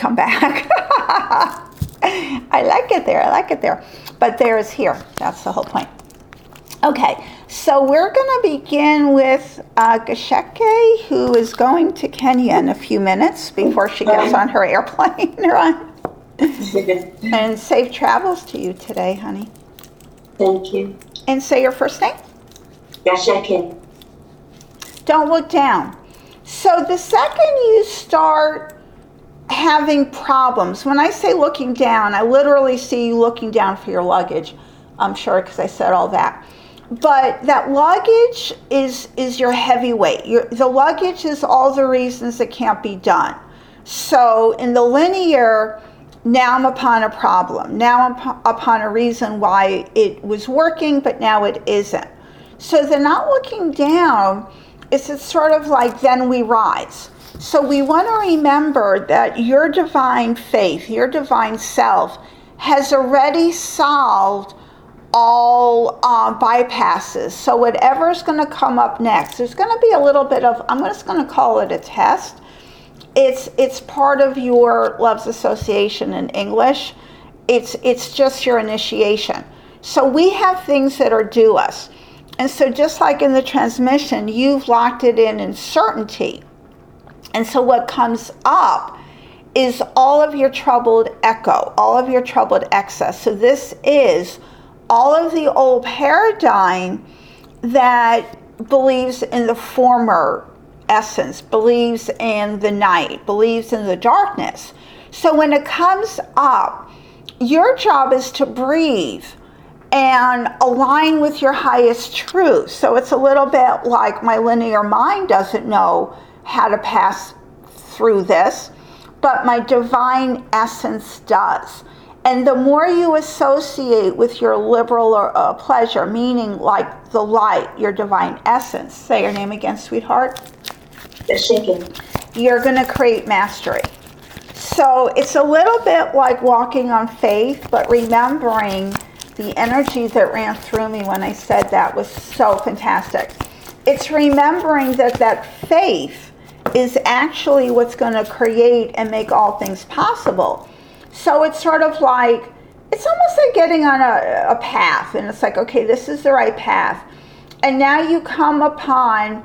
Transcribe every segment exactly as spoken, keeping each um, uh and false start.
come back. I like it there. I like it there. But there is here. That's the whole point. Okay, so we're going to begin with uh, Gasheke, who is going to Kenya in a few minutes before she gets on her airplane, right? And safe travels to you today, honey. Thank you. And say your first name. Gasheke. Don't look down. So the second you start having problems, when I say looking down, I literally see you looking down for your luggage. I'm sure because I said all that. But that luggage is is your heavy weight. Your, the luggage is all the reasons it can't be done. So in the linear, now I'm upon a problem. Now I'm p- upon a reason why it was working, but now it isn't. So the not looking down is it's sort of like then we rise. So we want to remember that your divine faith, your divine self, has already solved all uh, bypasses. So whatever is going to come up next, there's going to be a little bit of, I'm just going to call it a test. It's it's part of your loves association in English. It's it's just your initiation. So we have things that are due us. And so just like in the transmission, you've locked it in in certainty. And so what comes up is all of your troubled echo, all of your troubled excess. So this is all of the old paradigm that believes in the former essence, believes in the night, believes in the darkness. So when it comes up, your job is to breathe and align with your highest truth. So it's a little bit like my linear mind doesn't know how to pass through this, but my divine essence does. And the more you associate with your liberal or, uh, pleasure, meaning like the light, your divine essence, say your name again, sweetheart. You're going to create mastery. So it's a little bit like walking on faith, but remembering the energy that ran through me when I said that was so fantastic. It's remembering that that faith is actually what's going to create and make all things possible. So it's sort of like, it's almost like getting on a, a path, and it's like, okay, this is the right path. And now you come upon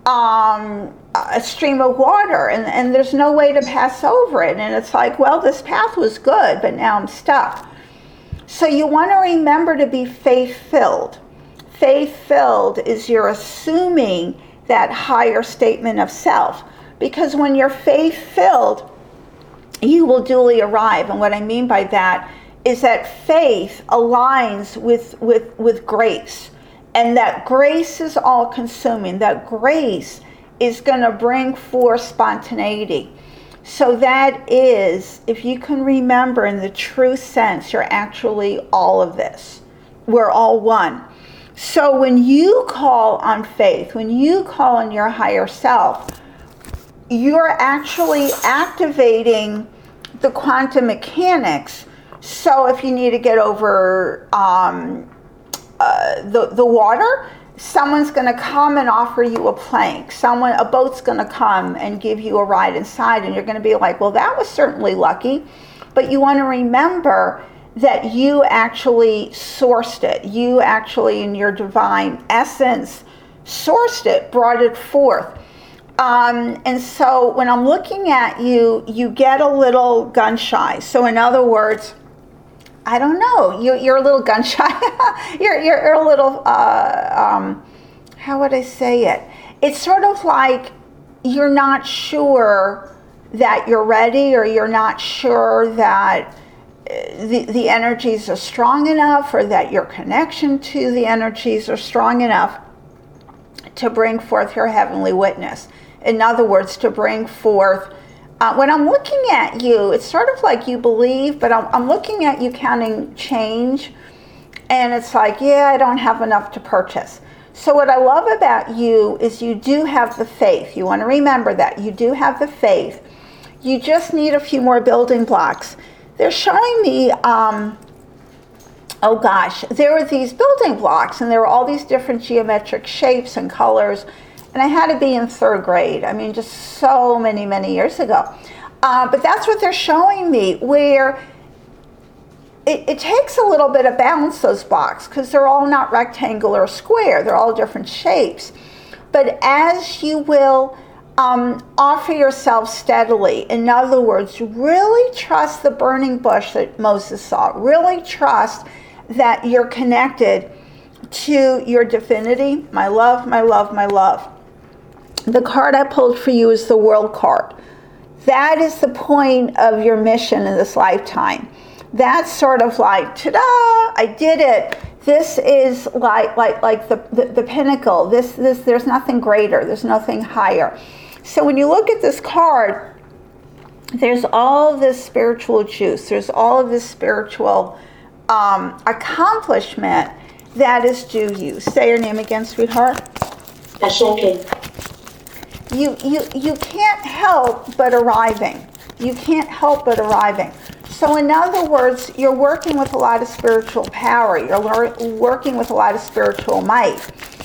um, a stream of water, and, and there's no way to pass over it. And it's like, well, this path was good, but now I'm stuck. So you want to remember to be faith-filled. Faith-filled is you're assuming that higher statement of self. Because when you're faith-filled, you will duly arrive. And what I mean by that is that faith aligns with, with, with grace. And that grace is all-consuming. That grace is going to bring forth spontaneity. So that is, if you can remember in the true sense, you're actually all of this. We're all one. So when you call on faith, when you call on your higher self, you're actually activating the quantum mechanics. So if you need to get over um, uh, the, the water, someone's going to come and offer you a plank. Someone, a boat's going to come and give you a ride inside, and you're going to be like, well, that was certainly lucky. But you want to remember that you actually sourced it. You actually, in your divine essence, sourced it, brought it forth. Um, and so when I'm looking at you, you get a little gun shy. So in other words, I don't know, you, you're a little gun shy. you're, you're, you're a little, uh, um, how would I say it? It's sort of like you're not sure that you're ready, or you're not sure that the, the energies are strong enough, or that your connection to the energies are strong enough to bring forth your heavenly witness. In other words, to bring forth, uh, when I'm looking at you, it's sort of like you believe, but I'm, I'm looking at you counting change, and it's like, yeah, I don't have enough to purchase. So what I love about you is you do have the faith. You want to remember that. You do have the faith. You just need a few more building blocks. They're showing me, um, oh gosh, there were these building blocks, and there were all these different geometric shapes and colors. And I had to be in third grade. I mean, just so many, many years ago. Uh, but that's what they're showing me, where it, it takes a little bit of balance, those blocks, because they're all not rectangular or square. They're all different shapes. But as you will um, offer yourself steadily, in other words, really trust the burning bush that Moses saw. Really trust that you're connected to your divinity. My love, my love, my love. The card I pulled for you is the World card. That is the point of your mission in this lifetime. That's sort of like, ta-da, I did it. This is like like like the, the, the pinnacle. This this there's nothing greater. There's nothing higher. So when you look at this card, there's all of this spiritual juice. There's all of this spiritual um, accomplishment that is due you. Say your name again, sweetheart. Ashake. You you you can't help but arriving. You can't help but arriving. So in other words, you're working with a lot of spiritual power. You're lear- working with a lot of spiritual might.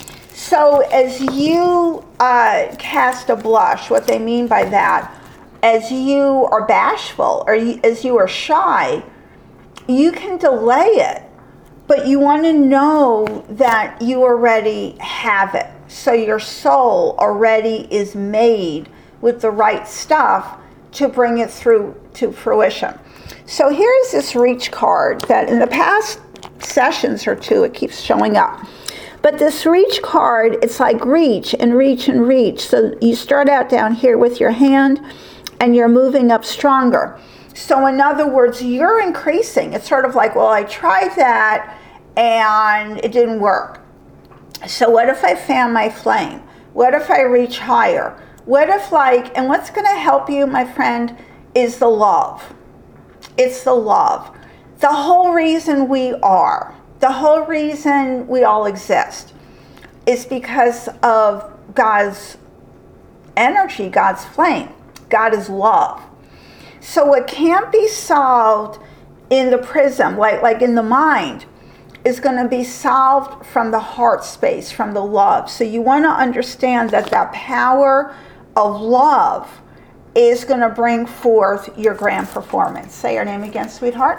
So as you uh, cast a blush, what they mean by that, as you are bashful or you, as you are shy, you can delay it, but you want to know that you already have it. So your soul already is made with the right stuff to bring it through to fruition. So here's this reach card that in the past sessions or two, it keeps showing up. But this reach card, it's like reach and reach and reach. So you start out down here with your hand and you're moving up stronger. So in other words, you're increasing. It's sort of like, well, I tried that and it didn't work. So what if I fan my flame? What if I reach higher? What if like, and what's going to help you, my friend, is the love. It's the love. The whole reason we are, the whole reason we all exist is because of God's energy, God's flame. God is love. So what can't be solved in the prism, like, like in the mind, is going to be solved from the heart space, from the love. So you want to understand that that power of love is going to bring forth your grand performance. Say your name again, sweetheart.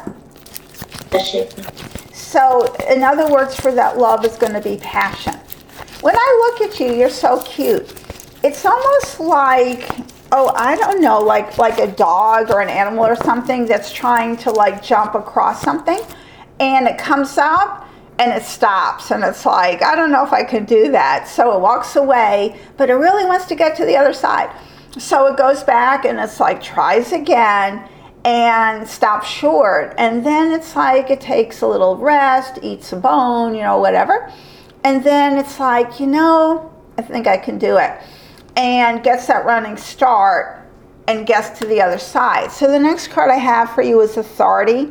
Ashake. So, in other words, for that love is going to be passion. When I look at you, you're so cute. It's almost like, oh, I don't know, like like a dog or an animal or something that's trying to like jump across something, and it comes up and it stops, and it's like, I don't know if I can do that. So it walks away, but it really wants to get to the other side. So it goes back and it's like tries again and stops short. And then it's like it takes a little rest, eats a bone, you know, whatever. And then it's like, you know, I think I can do it. And gets that running start and gets to the other side. So the next card I have for you is authority,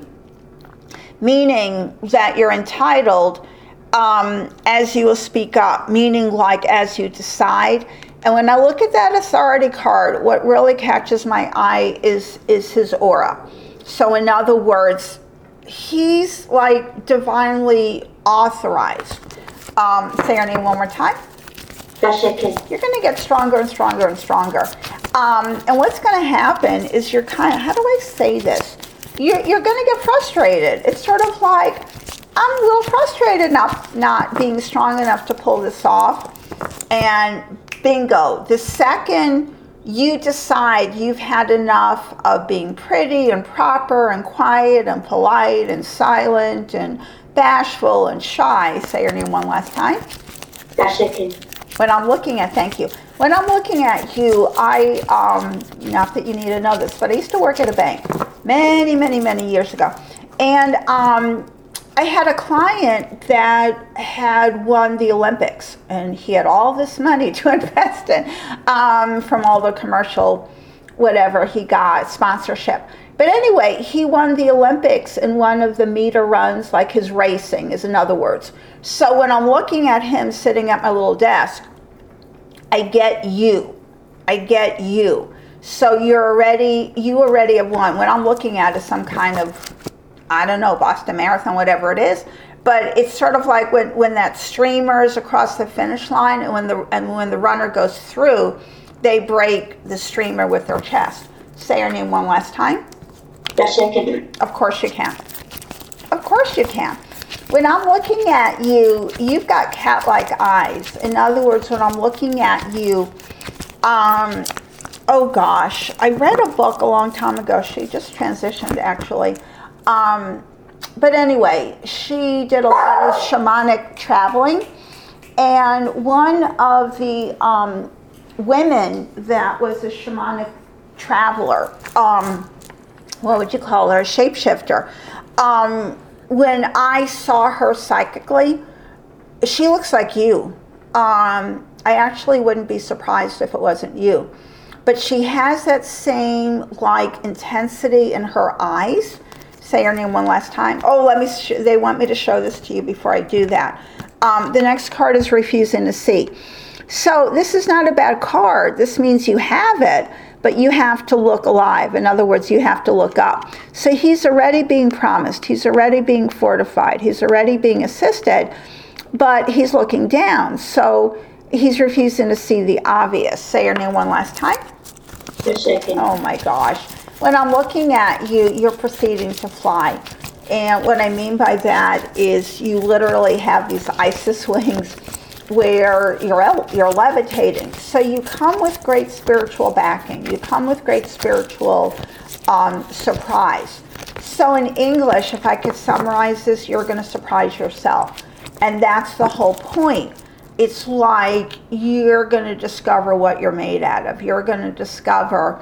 meaning that you're entitled um, as you will speak up, meaning like as you decide. And when I look at that authority card, what really catches my eye is, is his aura. So in other words, he's like divinely authorized. Um, say your name one more time. Ashake. You're going to get stronger and stronger and stronger. Um, and what's going to happen is you're kind of, how do I say this? You're, you're going to get frustrated. It's sort of like, I'm a little frustrated not, not being strong enough to pull this off. And bingo, the second you decide you've had enough of being pretty and proper and quiet and polite and silent and bashful and shy, say your name one last time. Ashake. When I'm looking at, thank you. When I'm looking at you, I, um, not that you need to know this, but I used to work at a bank many, many, many years ago. And um, I had a client that had won the Olympics, and he had all this money to invest in um, from all the commercial, whatever he got, sponsorship. But anyway, he won the Olympics in one of the meter runs, like his racing is in other words. So when I'm looking at him sitting at my little desk, I get you. I get you. So you're already, you already have won. When I'm looking at is some kind of, I don't know, Boston Marathon, whatever it is. But it's sort of like when, when that streamer is across the finish line and when the and when the runner goes through, they break the streamer with their chest. Say your name one last time. Dasha can. Of course you can. Of course you can. When I'm looking at you, you've got cat-like eyes. In other words, when I'm looking at you, um, oh gosh, I read a book a long time ago. She just transitioned, actually. Um, but anyway, she did a lot of shamanic traveling. And one of the um, women that was a shamanic traveler, um, what would you call her, a shapeshifter, um, when I saw her psychically, she looks like you. Um, I actually wouldn't be surprised if it wasn't you. But she has that same, like, intensity in her eyes. Say her name one last time. Oh, let me, sh- they want me to show this to you before I do that. Um, the next card is refusing to see. So this is not a bad card. This means you have it, but you have to look alive. In other words, you have to look up. So he's already being promised. He's already being fortified. He's already being assisted, but he's looking down. So he's refusing to see the obvious. Say your name one last time. Dasha can. Oh my gosh. When I'm looking at you, you're proceeding to fly. And what I mean by that is you literally have these Isis wings where you're you're levitating. So you come with great spiritual backing. You come with great spiritual um, surprise. So in English, if I could summarize this, you're going to surprise yourself. And that's the whole point. It's like you're going to discover what you're made out of. You're going to discover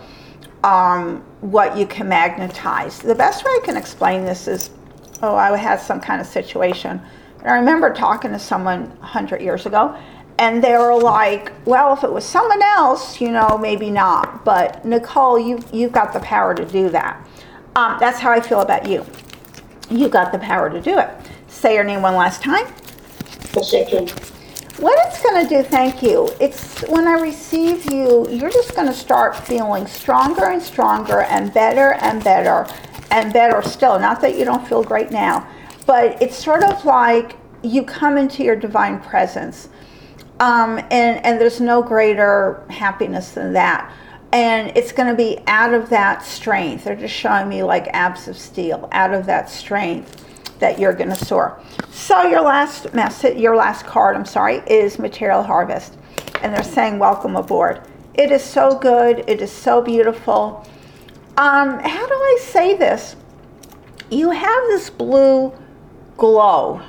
um, what you can magnetize. The best way I can explain this is, oh, I had some kind of situation. And I remember talking to someone one hundred years ago, and they were like, well, if it was someone else, you know, maybe not. But Nicole, you've, you've got the power to do that. Um, that's how I feel about you. You've got the power to do it. Say your name one last time. Dasha can. What it's going to do, thank you, it's when I receive you, you're just going to start feeling stronger and stronger and better and better and better still. Not that you don't feel great now, but it's sort of like you come into your divine presence. Um, and, and there's no greater happiness than that. And it's going to be out of that strength. They're just showing me like abs of steel, out of that strength that you're going to soar. So your last message, your last card, I'm sorry, is Material Harvest. And they're saying, welcome aboard. It is so good. It is so beautiful. Um, how do I say this? You have this blue glow.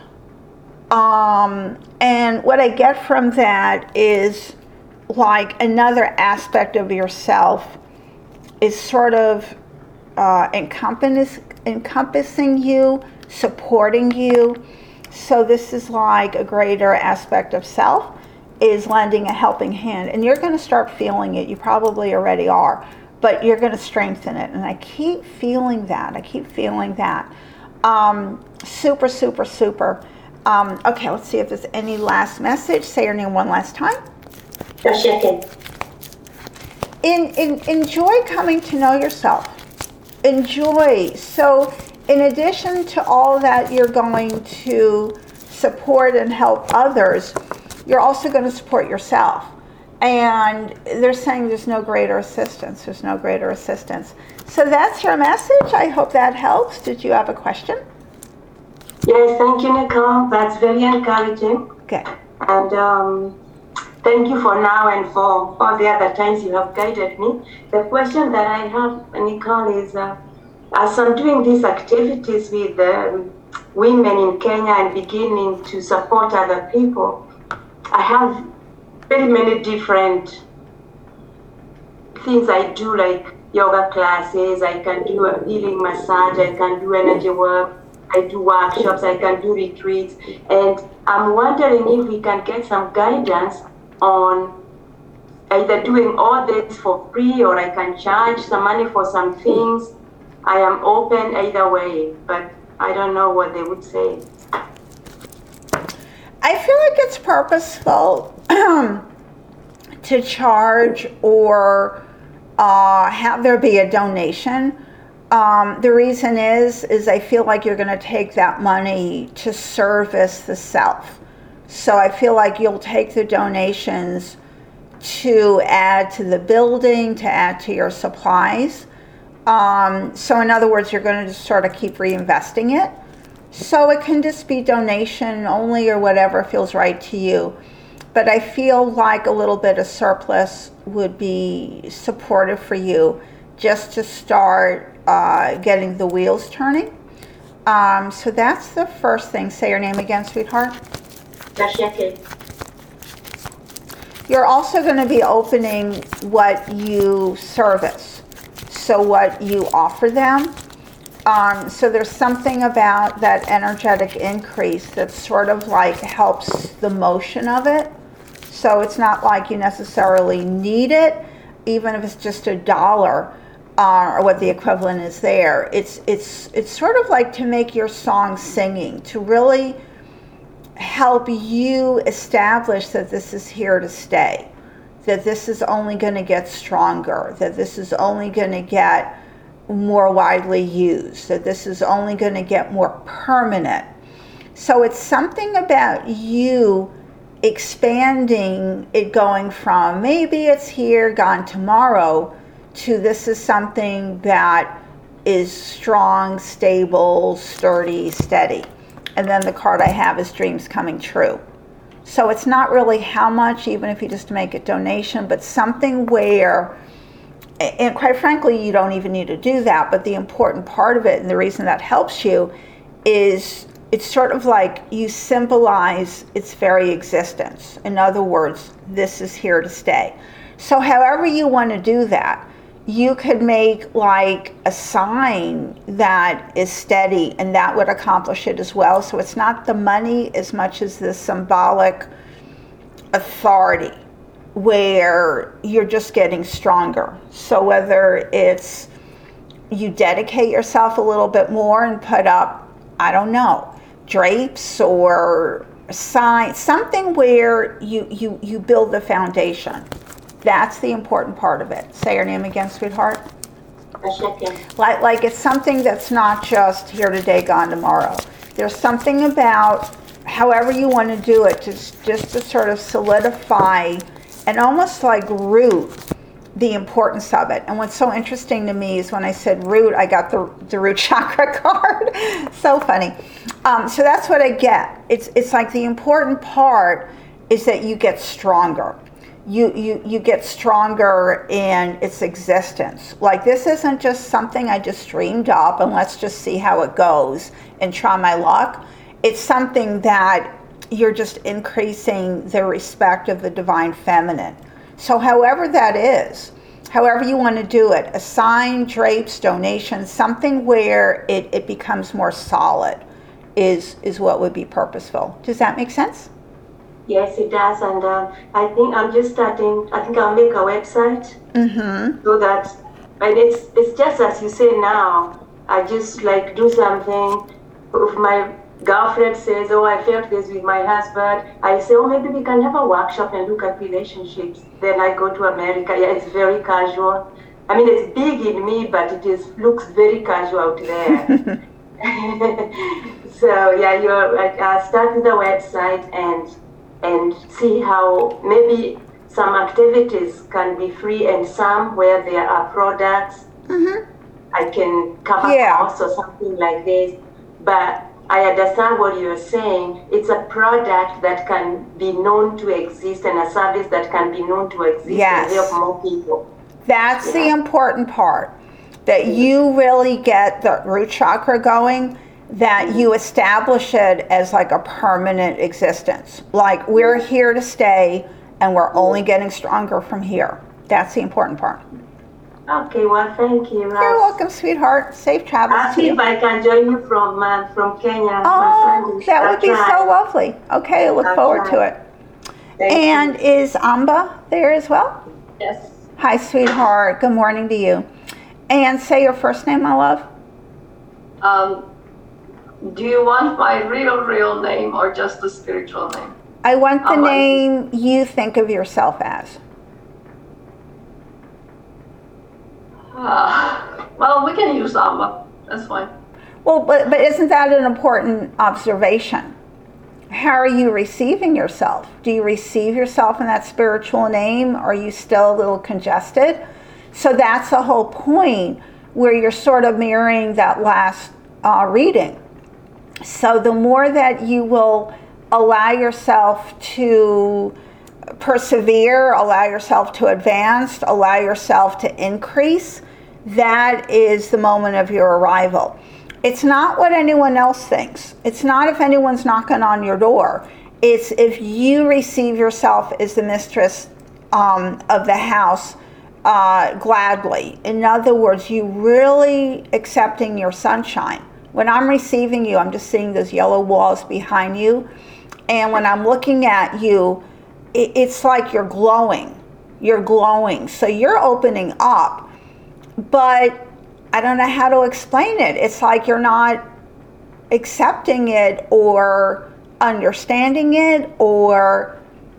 Um, and what I get from that is like another aspect of yourself is sort of uh, encompass, encompassing you, supporting you. So this is like a greater aspect of self is lending a helping hand. And you're going to start feeling it. You probably already are. But you're going to strengthen it. And I keep feeling that. I keep feeling that. Um, super, super, super. Um, okay, let's see if there's any last message. Say your name one last time. Dasha can. In, in, enjoy coming to know yourself. Enjoy. So in addition to all that you're going to support and help others, you're also going to support yourself. And they're saying there's no greater assistance. There's no greater assistance. So that's your message. I hope that helps. Did you have a question? Yes, thank you, Nicole. That's very encouraging. Okay. And um, thank you for now and for all the other times you have guided me. The question that I have, Nicole, is uh, as I'm doing these activities with um, women in Kenya and beginning to support other people, I have very many different things I do, like yoga classes, I can do a healing massage, I can do energy work, I do workshops, I can do retreats, and I'm wondering if we can get some guidance on either doing all this for free or I can charge some money for some things. I am open either way, but I don't know what they would say. I feel like it's purposeful to charge or uh, have there be a donation. Um, the reason is, is I feel like you're going to take that money to service the self. So I feel like you'll take the donations to add to the building, to add to your supplies. Um, so in other words, you're going to just sort of keep reinvesting it. So it can just be donation only or whatever feels right to you. But I feel like a little bit of surplus would be supportive for you just to start uh, getting the wheels turning. Um, so that's the first thing. Say your name again, sweetheart. Dasheke. You're also going to be opening what you service, so what you offer them. Um, so there's something about that energetic increase that sort of like helps the motion of it. So it's not like you necessarily need it, even if it's just a dollar uh, or what the equivalent is there. It's it's it's sort of like to make your song singing, to really help you establish that this is here to stay, that this is only going to get stronger, that this is only going to get more widely used, that this is only going to get more permanent. So it's something about you expanding it, going from maybe it's here, gone tomorrow, to this is something that is strong, stable, sturdy, steady. And then the card I have is dreams coming true. So it's not really how much, even if you just make a donation, but something where, and quite frankly, you don't even need to do that, but the important part of it, and the reason that helps you, is it's sort of like you symbolize its very existence. In other words, this is here to stay. So however you want to do that, you could make like a sign that is steady, and that would accomplish it as well. So it's not the money as much as the symbolic authority, where you're just getting stronger. So whether it's you dedicate yourself a little bit more and put up, I don't know, drapes or a sign, something where you, you, you build the foundation. That's the important part of it. Say your name again, sweetheart. Dasheke. Like, like it's something that's not just here today, gone tomorrow. There's something about however you want to do it, just, just to sort of solidify and almost like root the importance of it. And what's so interesting to me is when I said root, I got the, the root chakra card. So funny. Um, so that's what I get. It's, it's like the important part is that you get stronger. You, you, you get stronger in its existence. Like this isn't just something I just dreamed up and let's just see how it goes and try my luck. It's something that you're just increasing the respect of the divine feminine. So however that is, however you want to do it, a sign, drapes, donations, something where it, it becomes more solid is, is what would be purposeful. Does that make sense? Yes, it does. And uh, I think I'm just starting, I think I'll make a website Mm-hmm. so that, and it's, it's just as you say now, I just like do something. If my girlfriend says, oh, I felt this with my husband, I say, oh, maybe we can have a workshop and look at relationships. Then I go to America. Yeah, it's very casual. I mean, it's big in me, but it is looks very casual out there. So yeah, you're like, uh, start with the website and and see how maybe some activities can be free and some where there are products. Mm-hmm. I can cover Yeah. costs or something like this. But I understand what you're saying. It's a product that can be known to exist and a service that can be known to exist Yes. and help more people. That's the Yeah. important part, that you really get the root chakra going, that you establish it as like a permanent existence. Like we're here to stay and we're only getting stronger from here. That's the important part. Okay, well, thank you. You're I'll, welcome, sweetheart. Safe I'll travels to see you. if I can join you from uh, from Kenya. My Oh, friend is- that would I'll be try. so lovely. Okay, I look I'll forward to try. it. Thank And is Amba there as well? Yes. Hi, sweetheart. Good morning to you. And say your first name, my love. Um, do you want my real, real name or just the spiritual name? I want the Amba. name you think of yourself as. Uh, well, we can use Amba. That's fine. Well, but, but isn't that an important observation? How are you receiving yourself? Do you receive yourself in that spiritual name? Or are you still a little congested? So that's the whole point where you're sort of mirroring that last uh, reading. So the more that you will allow yourself to persevere, allow yourself to advance, allow yourself to increase, that is the moment of your arrival. It's not what anyone else thinks. It's not if anyone's knocking on your door. It's if you receive yourself as the mistress um, of the house uh, gladly. In other words, you really accepting your sunshine. When I'm receiving you, I'm just seeing those yellow walls behind you. And when I'm looking at you, it, it's like you're glowing. You're glowing. So you're opening up. But I don't know how to explain it. It's like you're not accepting it or understanding it or,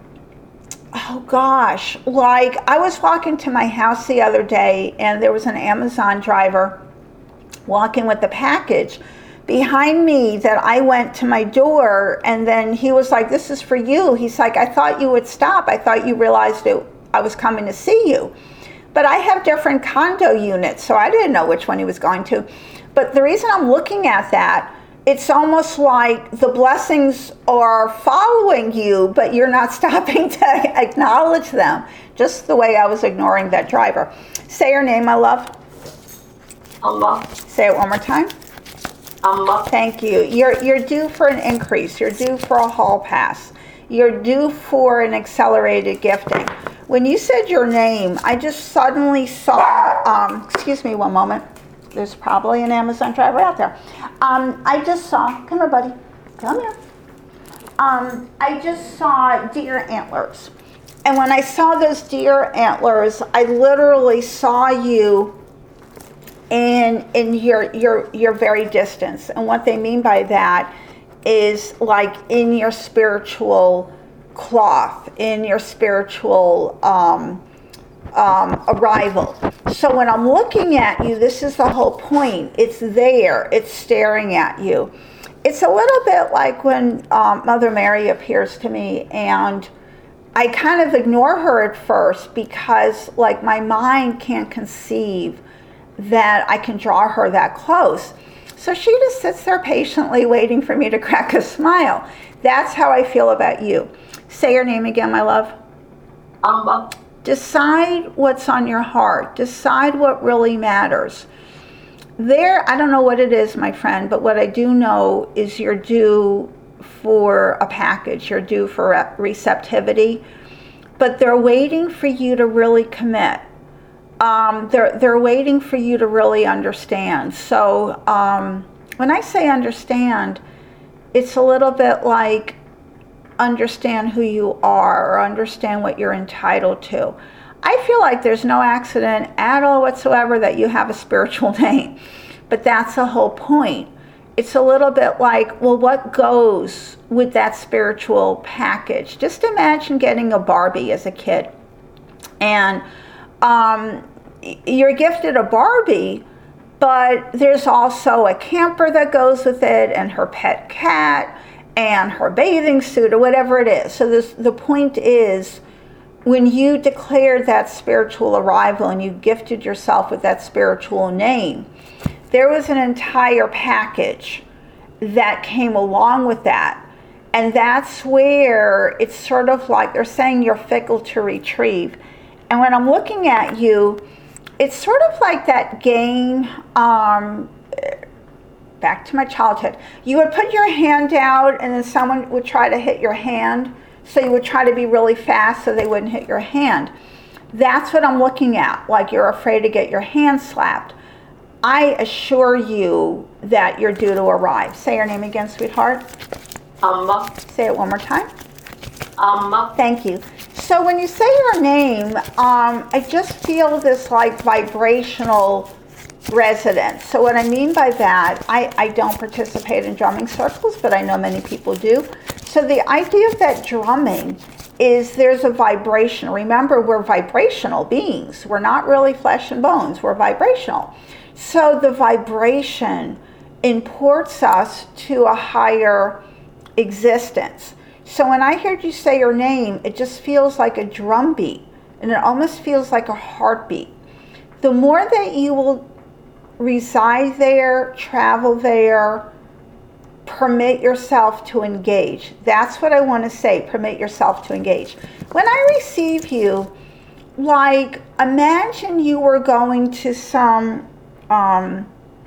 oh gosh, like I was walking to my house the other day and there was an Amazon driver walking with the package behind me that I went to my door, and then he was like, this is for you. He's like, I thought you would stop. I thought you realized it, I was coming to see you. But I have different condo units, so I didn't know which one he was going to. But the reason I'm looking at that, it's almost like the blessings are following you, but you're not stopping to acknowledge them, just the way I was ignoring that driver. Say your name, my love. Allah. Say it one more time. Allah. Thank you. You're, you're due for an increase. You're due for a hall pass. You're due for an accelerated gifting. When you said your name, I just suddenly saw, um, excuse me one moment. There's probably an Amazon driver out there. Um, I just saw, come here, buddy. Come here. Um, I just saw deer antlers. And when I saw those deer antlers, I literally saw you in, in your, your, your very distance. And what they mean by that is like in your spiritual cloth, in your spiritual um, um, arrival. So when I'm looking at you, this is the whole point. It's there. It's staring at you. It's a little bit like when um, Mother Mary appears to me, and I kind of ignore her at first because like my mind can't conceive that I can draw her that close. So she just sits there patiently waiting for me to crack a smile. That's how I feel about you. Say your name again, my love. Allah. Decide what's on your heart. Decide what really matters. There, I don't know what it is, my friend, but what I do know is you're due for a package. You're due for receptivity. But they're waiting for you to really commit. Um, they're, they're waiting for you to really understand. So um, when I say understand, it's a little bit like understand who you are or understand what you're entitled to. I feel like there's no accident at all whatsoever that you have a spiritual name, but that's the whole point. It's a little bit like, well, what goes with that spiritual package? Just imagine getting a Barbie as a kid, and um, you're gifted a Barbie, but there's also a camper that goes with it and her pet cat and her bathing suit or whatever it is. So this, the point is, when you declared that spiritual arrival and you gifted yourself with that spiritual name, there was an entire package that came along with that. And that's where it's sort of like they're saying you're fickle to retrieve. And when I'm looking at you, it's sort of like that game, um, back to my childhood. You would put your hand out and then someone would try to hit your hand. So you would try to be really fast so they wouldn't hit your hand. That's what I'm looking at, like you're afraid to get your hand slapped. I assure you that you're due to arrive. Say your name again, sweetheart. Allah. Say it one more time. Allah. Thank you. So when you say your name, um, I just feel this like vibrational resonance. So what I mean by that, I, I don't participate in drumming circles, but I know many people do. So the idea of that drumming is there's a vibration. Remember, we're vibrational beings. We're not really flesh and bones. We're vibrational. So the vibration imports us to a higher existence. So when I heard you say your name, it just feels like a drum beat, and it almost feels like a heartbeat. The more that you will reside there, travel there, permit yourself to engage. That's what I want to say, permit yourself to engage. When I receive you, like, imagine you were going to some um,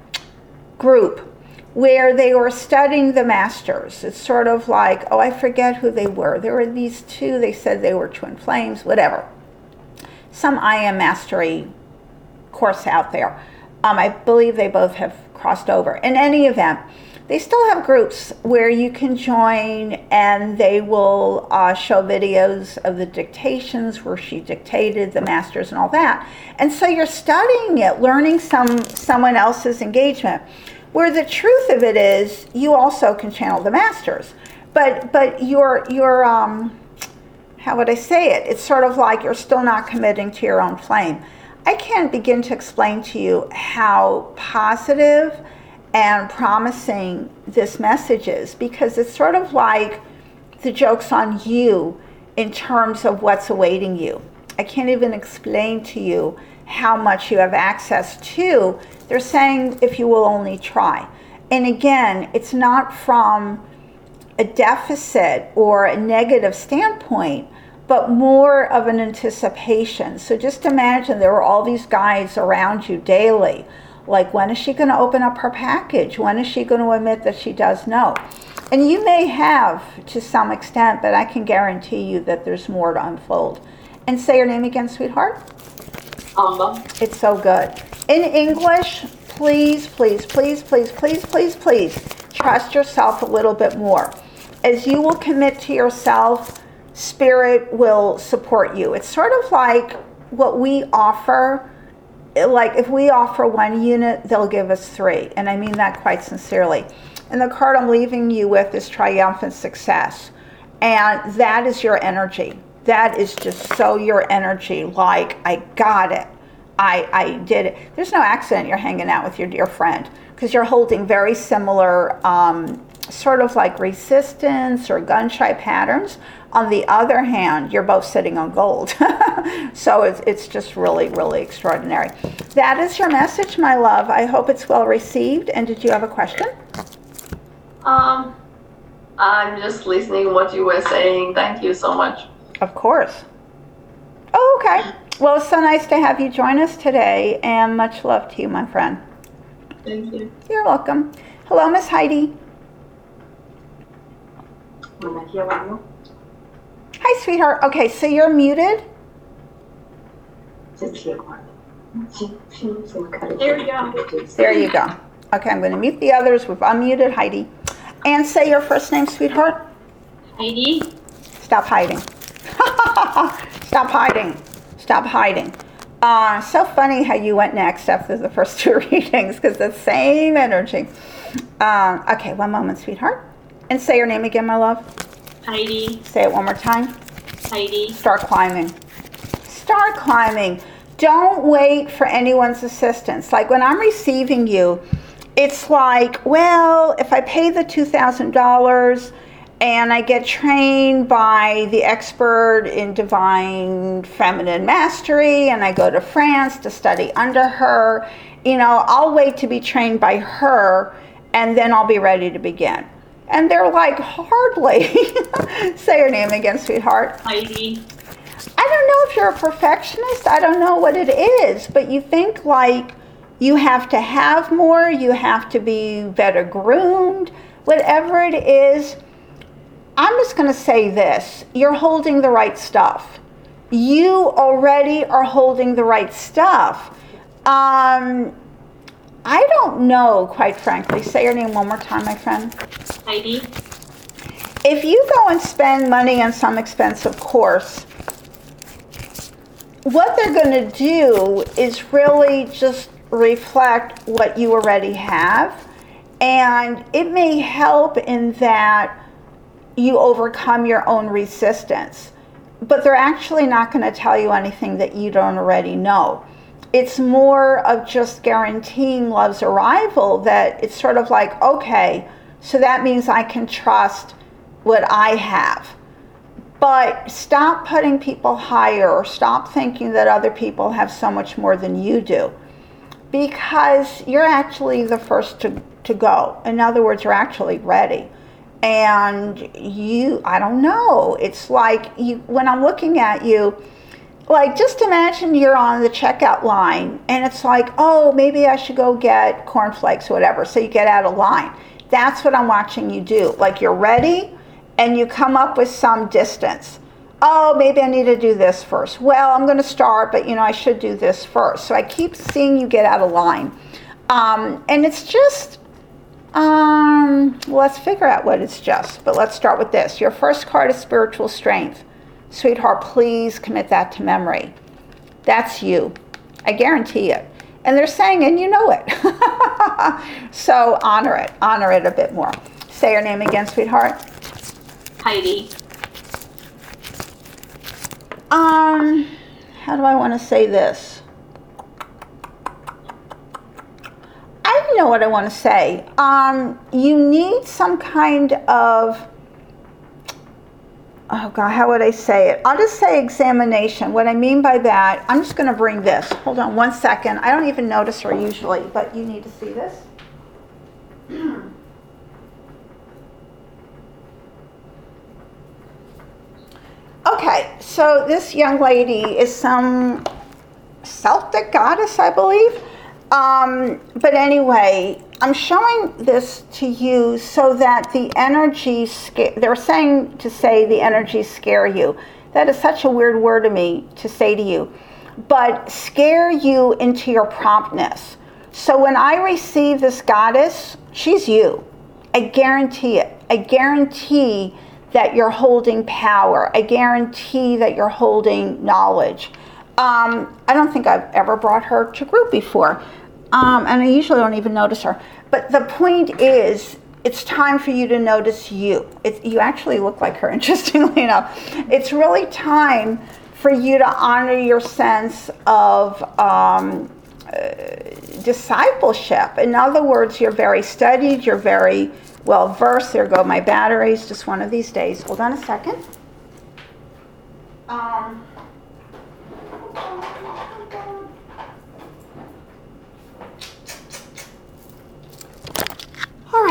group where they were studying the masters. It's sort of like, oh, I forget who they were. There were these two, they said they were twin flames, whatever. Some I Am Mastery course out there. Um, I believe they both have crossed over. In any event, they still have groups where you can join, and they will uh, show videos of the dictations where she dictated the masters and all that. And so you're studying it, learning some someone else's engagement, where the truth of it is you also can channel the masters. But but you're, you're um, how would I say it? It's sort of like you're still not committing to your own flame. I can't begin to explain to you how positive and promising this message is, because it's sort of like the joke's on you in terms of what's awaiting you. I can't even explain to you how much you have access to. They're saying if you will only try. And again, it's not from a deficit or a negative standpoint, but more of an anticipation. So just imagine there were all these guys around you daily. Like, when is she going to open up her package? When is she going to admit that she does know? And you may have to some extent, but I can guarantee you that there's more to unfold. And say your name again, sweetheart. Amba. It's so good. In English, please, please, please, please, please, please, please, trust yourself a little bit more. As you will commit to yourself, Spirit will support you. It's sort of like what we offer. Like, if we offer one unit, they'll give us three. And I mean that quite sincerely. And the card I'm leaving you with is triumphant success. And that is your energy. That is just so your energy. Like, I got it. I, I did it. There's no accident you're hanging out with your dear friend, because you're holding very similar um, sort of like resistance or gun-shy patterns. On the other hand, you're both sitting on gold. So it's, it's just really, really extraordinary. That is your message, my love. I hope it's well received. And did you have a question? Um, I'm just listening what you were saying. Thank you so much. Of course. Oh, okay. Well, it's so nice to have you join us today, and much love to you, my friend. Thank you. You're welcome. Hello, Miss Heidi. Hi, sweetheart. Okay, so you're muted. There we go. There you go. Okay, I'm going to mute the others. We've unmuted Heidi. And say your first name, sweetheart. Heidi. Stop hiding. Stop hiding. Stop hiding. Uh, so funny how you went next after the first two readings, because the same energy. Um, okay, one moment, sweetheart. And say your name again, my love. Heidi. Say it one more time. Heidi. Start climbing. Start climbing. Don't wait for anyone's assistance. Like, when I'm receiving you, it's like, well, if I pay the two thousand dollars and I get trained by the expert in divine feminine mastery, and I go to France to study under her, you know, I'll wait to be trained by her, and then I'll be ready to begin. And they're like, hardly. Say your name again, sweetheart. Heidi. I don't know if you're a perfectionist. I don't know what it is, but you think like you have to have more, you have to be better groomed, whatever it is. I'm just going to say this. You're holding the right stuff. You already are holding the right stuff. Um, I don't know, quite frankly. Say your name one more time, my friend. Heidi. If you go and spend money on some expensive course, what they're going to do is really just reflect what you already have. And it may help in that you overcome your own resistance. But they're actually not going to tell you anything that you don't already know. It's more of just guaranteeing love's arrival, that it's sort of like, okay, so that means I can trust what I have. But stop putting people higher, or stop thinking that other people have so much more than you do. Because you're actually the first to, to go. In other words, you're actually ready. And you, I don't know, it's like you, when I'm looking at you, like just imagine you're on the checkout line and it's like, oh, maybe I should go get cornflakes or whatever. So you get out of line. That's what I'm watching you do. Like you're ready and you come up with some distance. Oh, maybe I need to do this first. Well, I'm going to start, but you know, I should do this first. So I keep seeing you get out of line. Um, and it's just, um, well, let's figure out what it's just. But let's start with this. Your first card is spiritual strength. Sweetheart, please commit that to memory. That's you. I guarantee it. And they're saying, and you know it. So honor it. Honor it a bit more. Say your name again, sweetheart. Heidi, Um, how do I want to say this? I don't know what I want to say. Um, you need some kind of, oh God, how would I say it? I'll just say examination. What I mean by that, I'm just going to bring this. Hold on one second. I don't even notice her usually, but you need to see this. Okay, so this young lady is some Celtic goddess, I believe. Um, but anyway, I'm showing this to you so that the energy, sca- they're saying to say the energy scare you. That is such a weird word to me to say to you. But scare you into your promptness. So when I receive this goddess, she's you. I guarantee it. I guarantee that you're holding power. I guarantee that you're holding knowledge. Um, I don't think I've ever brought her to group before. Um, and I usually don't even notice her. But the point is, it's time for you to notice you. It, you actually look like her, interestingly enough. It's really time for you to honor your sense of um, uh, discipleship. In other words, you're very studied, you're very well versed. There go my batteries, just one of these days. Hold on a second. Um,